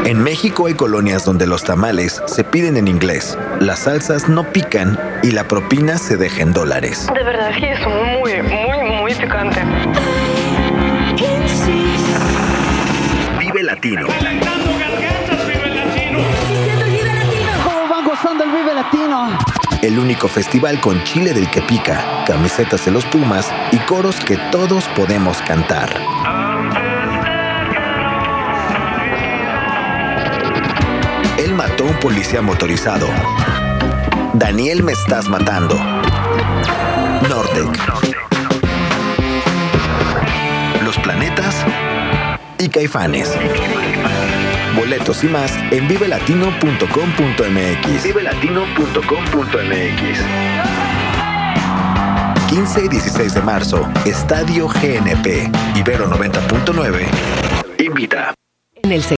En México hay colonias donde los tamales se piden en inglés, las salsas no pican y la propina se deja en dólares. De verdad que es muy picante. Vive Latino. ¿Cómo van gozando el Vive Latino? El único festival con chile del que pica, camisetas de los Pumas y coros que todos podemos cantar. Él mató a un policía motorizado. Daniel, me estás matando. Nortec. Los Planetas y Caifanes. Boletos y más en vivelatino.com.mx. Vivelatino.com.mx. 15 y 16 de marzo, Estadio GNP. Ibero 90.9 invita. En el